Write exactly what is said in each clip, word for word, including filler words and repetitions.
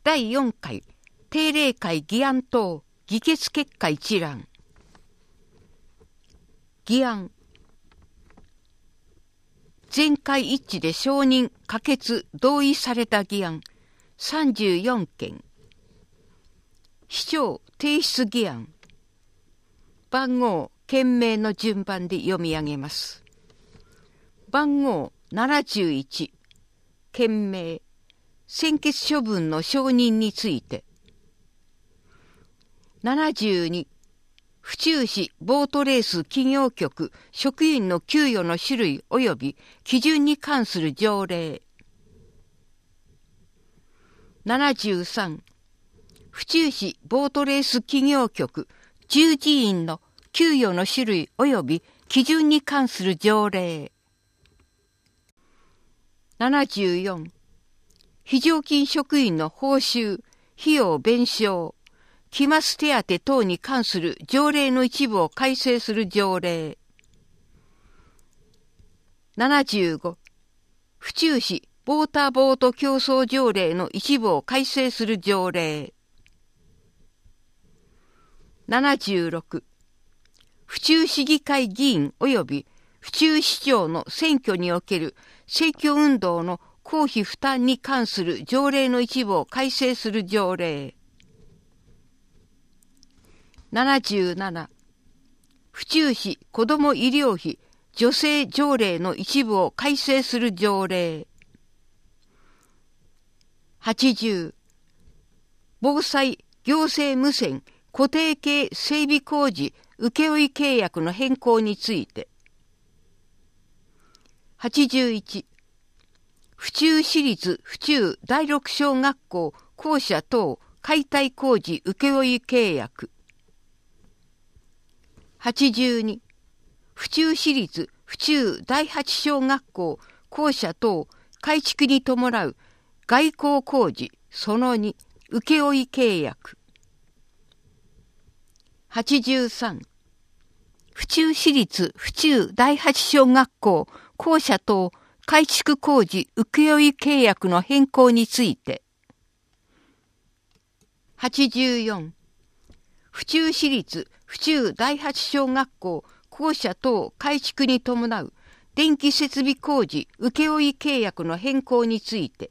だいよんかい定例会議案等議決結果一覧。議案。全会一致で承認、可決、同意された議案さんじゅうよんけん。市長提出議案。番号、件名の順番で読み上げます。番号ななじゅういち。件名、専決処分の承認について。ななじゅうに。府中市ボートレース企業局職員の給与の種類及び基準に関する条例。ななじゅうさん。府中市ボートレース企業局従事員の給与の種類及び基準に関する条例。ななじゅうよん。非常勤職員の報酬、費用弁償、期末手当等に関する条例の一部を改正する条例。ななじゅうご。府中市モーターボート競争条例の一部を改正する条例。ななじゅうろく。府中市議会議員及び府中市長の選挙における選挙運動の公費負担に関する条例の一部を改正する条例。ななじゅうなな。府中市子ども医療費助成条例の一部を改正する条例。はちじゅう。防災行政無線固定系整備工事請負契約の変更について。はちじゅういち。府中市立府中第六小学校校舎等解体工事請負契約。はちじゅうに。府中市立府中第八小学校校舎等改築に伴う外構工事そのに請負契約。はちじゅうさん。府中市立府中第八小学校校舎等改築工事請負契約の変更について。はちじゅうよん。府中市立府中第八小学校校舎等改築に伴う電気設備工事請負契約の変更について。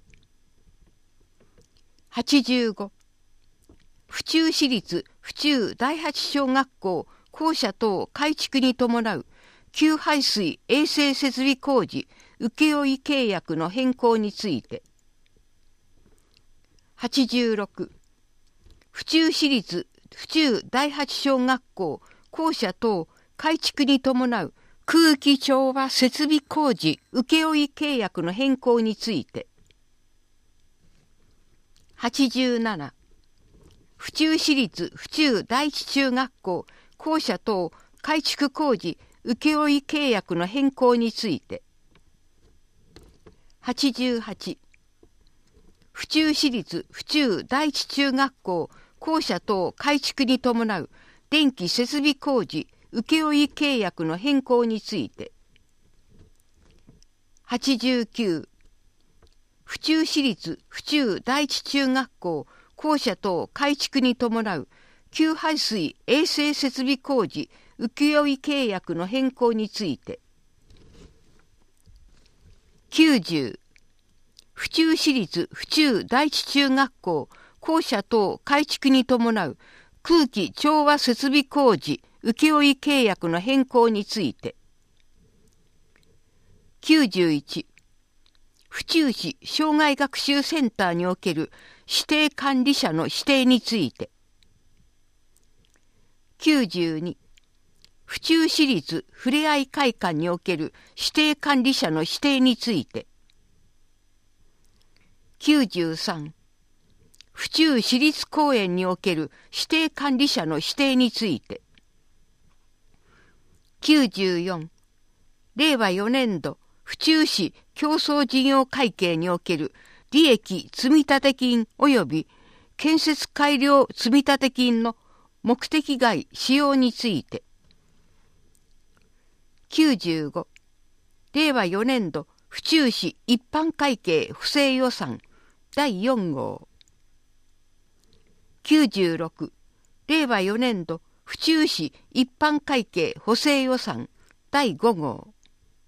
はちじゅうご。府中市立府中第八小学校校舎等改築に伴う給排水衛生設備工事請負契約の変更について。はちじゅうろく。府中市立府中第八小学校校舎等改築に伴う空気調和設備工事請負契約の変更について。はちじゅうなな。府中市立府中第一中学校校舎等改築工事請負契約の変更について。はちじゅうはち。府中市立府中第一中学校校舎等改築に伴う電気設備工事請負契約の変更について。はちじゅうきゅう。府中市立府中第一中学校校舎等改築に伴う給排水衛生設備工事請負契約の変更について。きゅうじゅう。府中市立府中第一中学校校舎等改築に伴う空気調和設備工事請負契約の変更について。きゅうじゅういち。府中市障害学習センターにおける指定管理者の指定について。きゅうじゅうに。府中市立ふれあい会館における指定管理者の指定について。きゅうじゅうさん。府中市立公園における指定管理者の指定について。きゅうじゅうよん。れいわよねんど府中市競争事業会計における利益積立金及び建設改良積立金の目的外使用について。きゅうじゅうご。れいわよねんど府中市一般会計不正予算だいよんごう。 きゅうじゅうろく、れいわよねんど府中市一般会計補正予算だいごごう。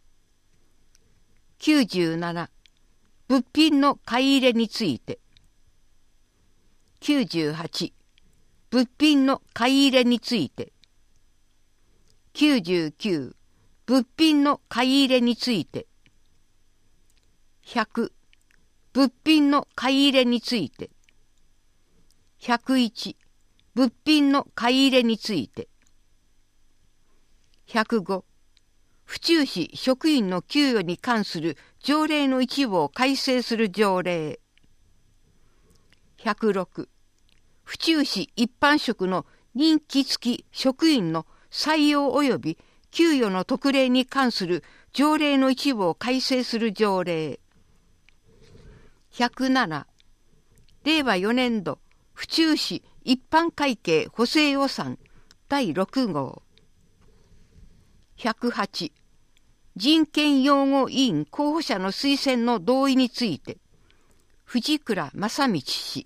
きゅうじゅうなな、物品の買い入れについて。きゅうじゅうはち、物品の買い入れについて。きゅうじゅうきゅう、物品の買い入れについて。ひゃく、物品の買い入れについて。ひゃくいち、物品の買い入れについて。ひゃくご、府中市職員の給与に関する条例の一部を改正する条例。ひゃくろく、府中市一般職の任期付き職員の採用及び給与の特例に関する条例の一部を改正する条例。ひゃくなな、れいわよねんど府中市一般会計補正予算だいろくごう。ひゃくはち、人権擁護委員候補者の推薦の同意について。藤倉正道氏。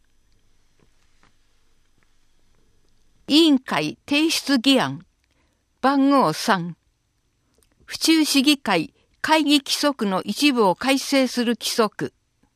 委員会提出議案番号さん、府中市議会会議規則の一部を改正する規則。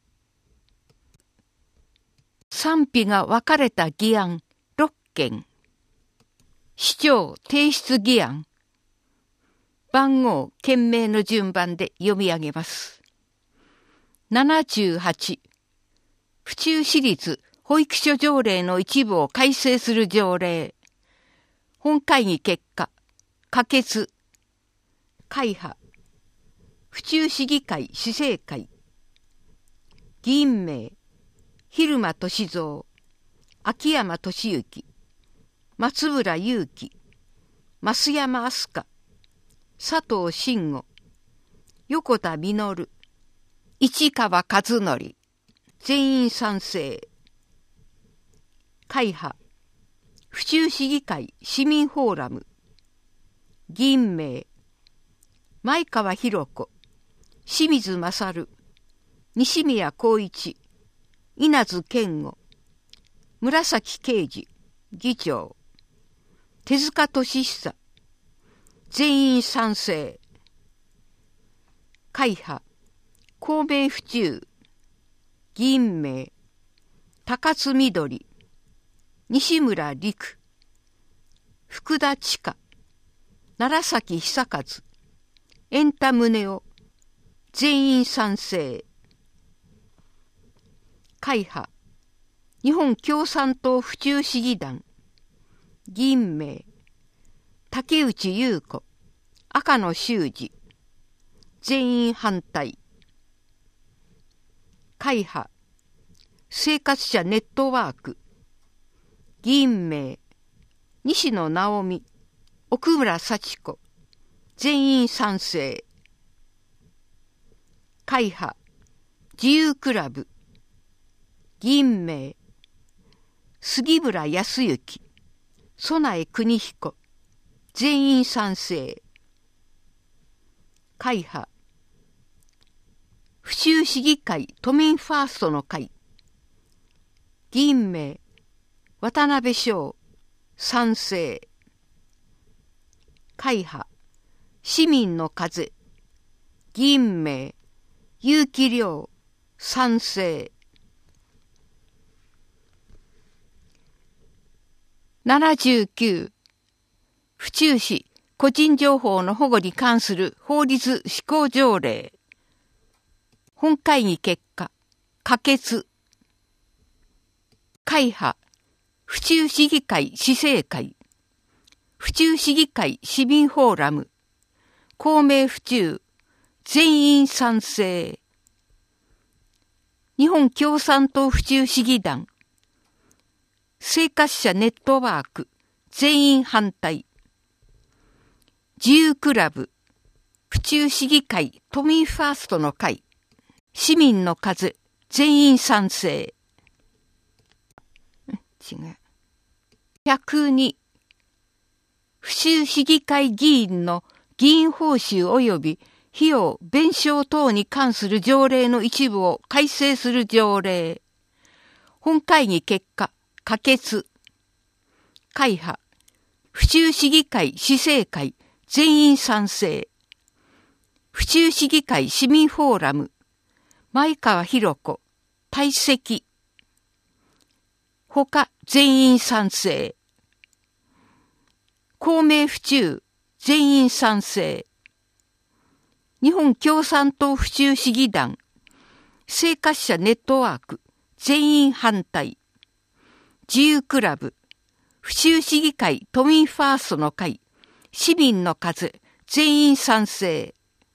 賛否が分かれた議案ろっけん。市長提出議案番号件名の順番で読み上げます。ななじゅうはち、府中市立保育所条例の一部を改正する条例。本会議結果可決。会派府中市議会市政会。議員名蛭間俊三、秋山俊之、松村雄樹、増山明日香、佐藤真吾、横田実、市川和則。全員賛成。会派府中市議会市民フォーラム。議員名前川博子、清水勝、西宮光一、稲津健吾、紫啓二議長。手塚俊久。全員賛成。会派公明府中。議員名高津みどり、西村陸、福田千佳、楢崎久和、円田宗男。全員賛成。会派日本共産党府中市議団。議員名竹内優子、赤野修二。全員反対。会派生活者ネットワーク。議員名西野直美、奥村幸子。全員賛成。会派自由クラブ。議員名杉村康之、曽苗邦彦。全員賛成。会派府中市議会都民ファーストの会。議員名渡辺翔。賛成。会派市民の風。議員名結城亮。賛成。ななじゅうきゅう、府中市個人情報の保護に関する法律施行条例。本会議結果可決。会派府中市議会市政会。府中市議会市民フォーラム。公明府中。全員賛成。日本共産党府中市議団。生活者ネットワーク。全員反対。自由クラブ。府中市議会都民ファーストの会。市民の数。全員賛成。違う。ひゃくに、府中市議会議員の議員報酬及び費用弁償等に関する条例の一部を改正する条例。本会議結果可決。会派、府中市議会市政会全員賛成。府中市議会市民フォーラム、前川博子、退席。他全員賛成。公明府中、全員賛成。日本共産党府中市議団、生活者ネットワーク、全員反対。自由クラブ、府中市議会都民ファーストの会、市民の風、全員賛成。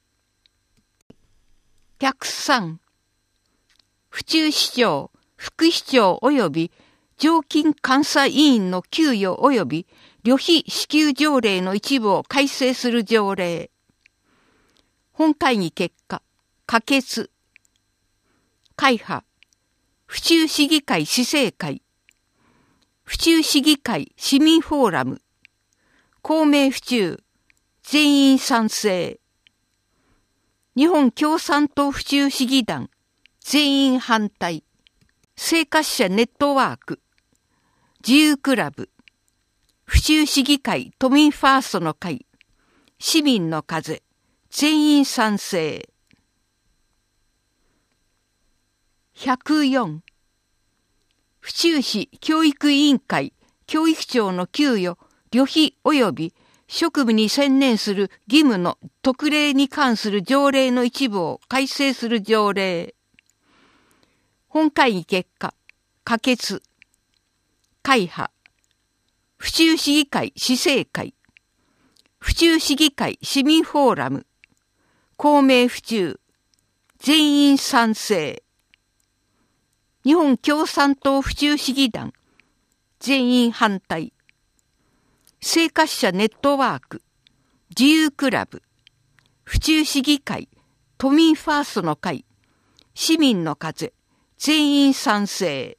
客さん、府中市長、副市長及び常勤監査委員の給与及び旅費支給条例の一部を改正する条例。本会議結果、可決。会派、府中市議会市政会、府中市議会市民フォーラム、公明府中、全員賛成。日本共産党府中市議団、全員反対。生活者ネットワーク、自由クラブ、府中市議会都民ファーストの会、市民の風、全員賛成。ひゃくよん、府中市教育委員会教育長の給与、旅費及び職務に専念する義務の特例に関する条例の一部を改正する条例。本会議結果、可決。会派、府中市議会市政会、府中市議会市民フォーラム、公明府中、全員賛成。日本共産党府中市議団、全員反対。生活者ネットワーク、自由クラブ、府中市議会、都民ファーストの会、市民の風、全員賛成。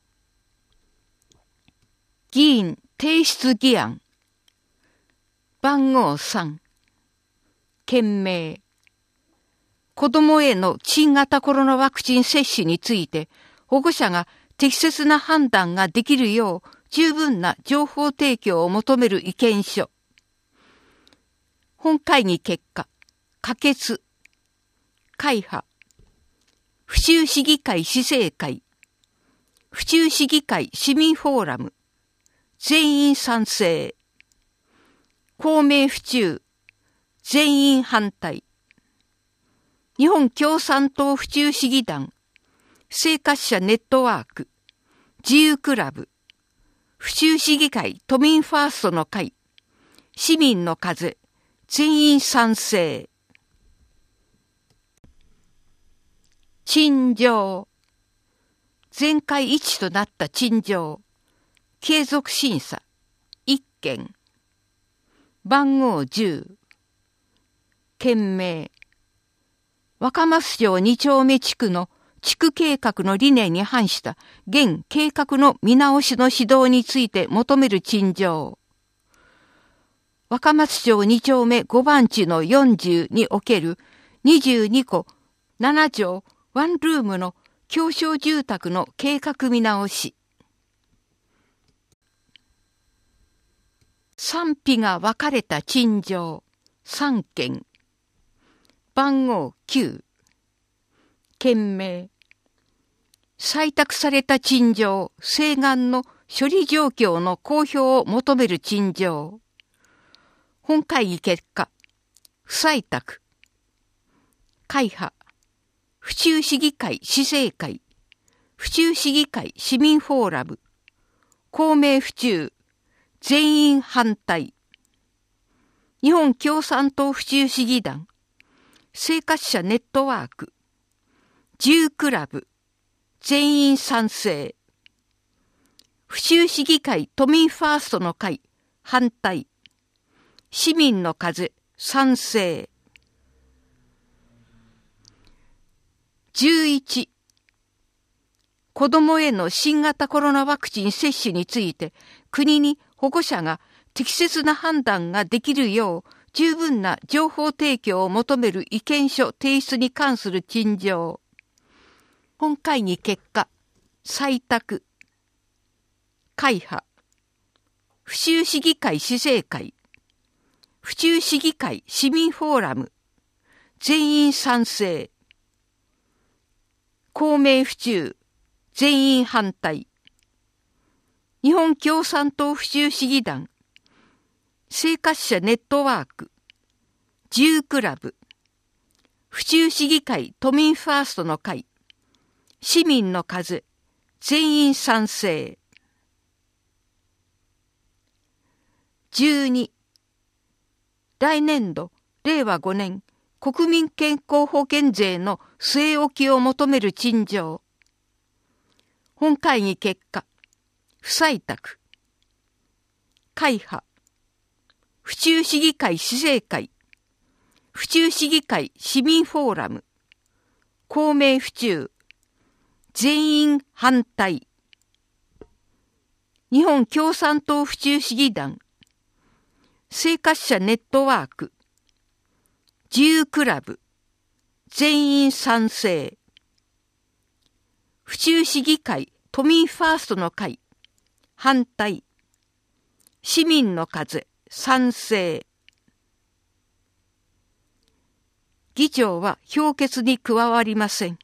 議員提出議案。番号さん。件名。子どもへの新型コロナワクチン接種について、保護者が適切な判断ができるよう十分な情報提供を求める意見書。本会議結果、可決。会派、府中市議会市政会、府中市議会市民フォーラム、全員賛成。公明府中、全員反対。日本共産党府中市議団、生活者ネットワーク、自由クラブ、府中市議会都民ファーストの会、市民の風、全員賛成。陳情。全会一致となった陳情。継続審査。一件。番号じゅう。件名。若松町二丁目地区の地区計画の理念に反した現計画の見直しの指導について求める陳情。若松町二丁目五番地のよんじゅうにおけるにじゅうにこななじょうワンルームの狭小住宅の計画見直し。賛否が分かれた陳情さんけん。番号きゅう。件名。採択された陳情請願の処理状況の公表を求める陳情。本会議結果、不採択。会派、府中市議会市政会、府中市議会市民フォーラム、公明府中、全員反対。日本共産党府中市議団、生活者ネットワーク、自由クラブ、全員賛成。府中市議会都民ファーストの会、反対。市民の風、賛成。じゅういち、子どもへの新型コロナワクチン接種について、国に保護者が適切な判断ができるよう、十分な情報提供を求める意見書提出に関する陳情。本会議結果、採択。 会派、府中市議会市政会、府中市議会市民フォーラム、全員賛成。公明府中、全員反対。日本共産党府中市議団、生活者ネットワーク、自由クラブ、府中市議会都民ファーストの会、市民の風、全員賛成。じゅうに、来年度、れいわごねん、国民健康保険税の据え置きを求める陳情。本会議結果、不採択。会派、府中市議会市政会、府中市議会市民フォーラム、公明府中、全員反対。日本共産党府中市議団、生活者ネットワーク、自由クラブ、全員賛成。府中市議会都民ファーストの会、反対。市民の風、賛成。議長は評決に加わりません。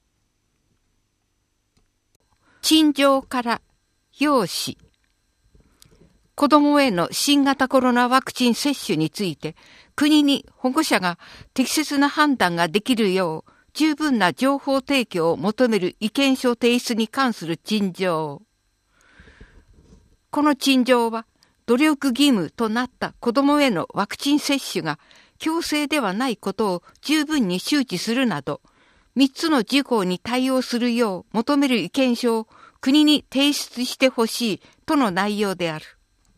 陳情から要旨。子どもへの新型コロナワクチン接種について、国に保護者が適切な判断ができるよう、十分な情報提供を求める意見書提出に関する陳情。この陳情は、努力義務となった子どもへのワクチン接種が強制ではないことを十分に周知するなど、三つの事項に対応するよう求める意見書を国に提出してほしいとの内容である。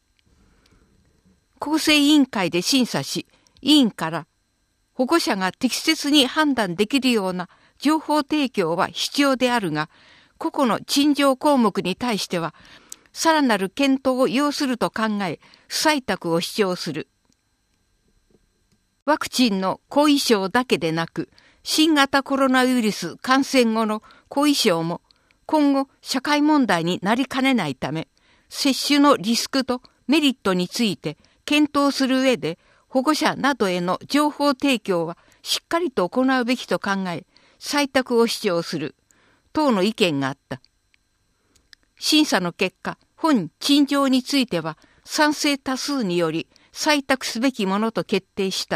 厚生委員会で審査し、委員から保護者が適切に判断できるような情報提供は必要であるが、個々の陳情項目に対しては、さらなる検討を要すると考え、不採択を主張する。ワクチンの後遺症だけでなく、新型コロナウイルス感染後の後遺症も今後社会問題になりかねないため、接種のリスクとメリットについて検討する上で、保護者などへの情報提供はしっかりと行うべきと考え、採択を主張する、等の意見があった。審査の結果、本陳情については賛成多数により採択すべきものと決定した。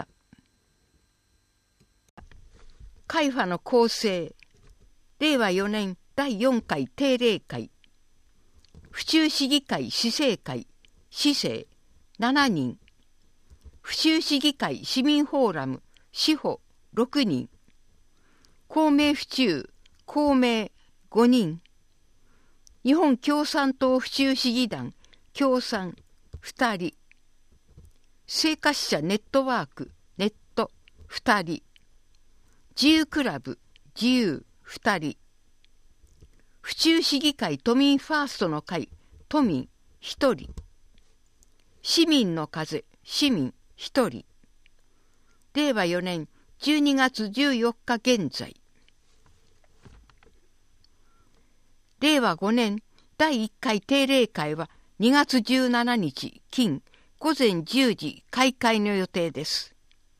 会派の構成。れいわよねんだいよんかい定例会。府中市議会市政会、市政しちにん。府中市議会市民フォーラム、市保ろくにん。公明府中、公明ごにん。日本共産党府中市議団、共産ふたり。生活者ネットワーク、ネットふたり。自由クラブ、自由ふたり。府中市議会都民ファーストの会、都民ひとり。市民の風、市民ひとり。れいわよねんじゅうにがつじゅうよっか現在。れいわごねんだいいっかい定例会はにがつじゅうしちにち金ごぜんじゅうじ開会の予定です。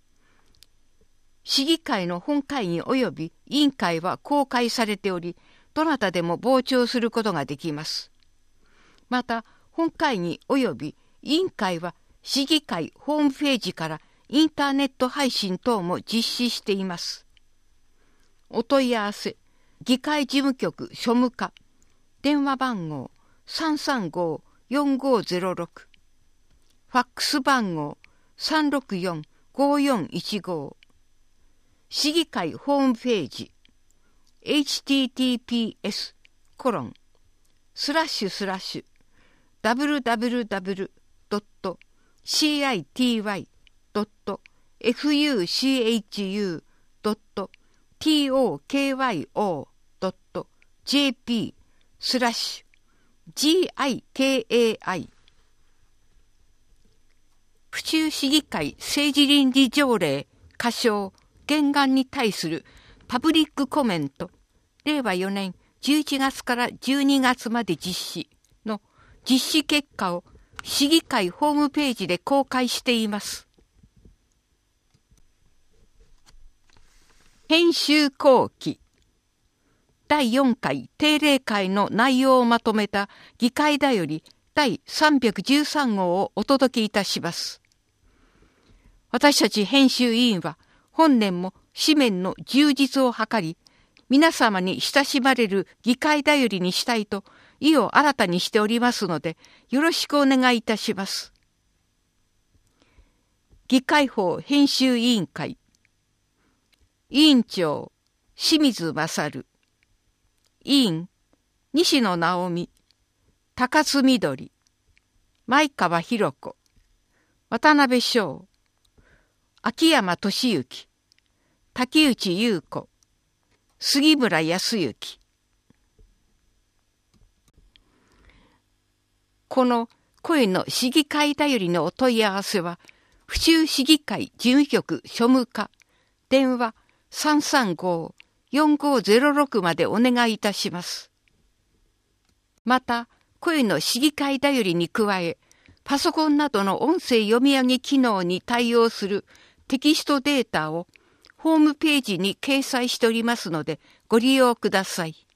市議会の本会議及び委員会は公開されており、どなたでも傍聴することができます。また、本会議及び委員会は市議会ホームページからインターネット配信等も実施しています。お問い合わせ、議会事務局庶務課、電話番号 さんさんごーよんごーぜろろく、ファックス番号 さんろくよんごーよんいちご、市議会ホームページ エイチティーティーピーエスコロンスラッシュスラッシュダブリューダブリューダブリュードットシーアイティーワイドットエフユーシーエイチユードットティーオーケーワイオードットジェーピースラッシュジーアイケーエーアイ府中市議会政治倫理条例仮称原案に対するパブリックコメントれいわよねんじゅういちがつからじゅうにがつまで実施の実施結果を市議会ホームページで公開しています。編集後期だいよんかい定例会の内容をまとめた議会だよりだいさんびゃくじゅうさん号をお届けいたします。私たち編集委員は本年も紙面の充実を図り、皆様に親しまれる議会だよりにしたいと意を新たにしておりますので、よろしくお願いいたします。議会法編集委員会委員長清水勝、委員西野直美、高津みどり、前川博子、渡辺翔、秋山俊之、竹内優子、杉村康之。この声の市議会だよりのお問い合わせは、府中市議会事務局庶務課、電話 さんさんごーよんごーぜろろく までお願いいたします。また、声の市議会だよりに加え、パソコンなどの音声読み上げ機能に対応するテキストデータをホームページに掲載しておりますのでご利用ください。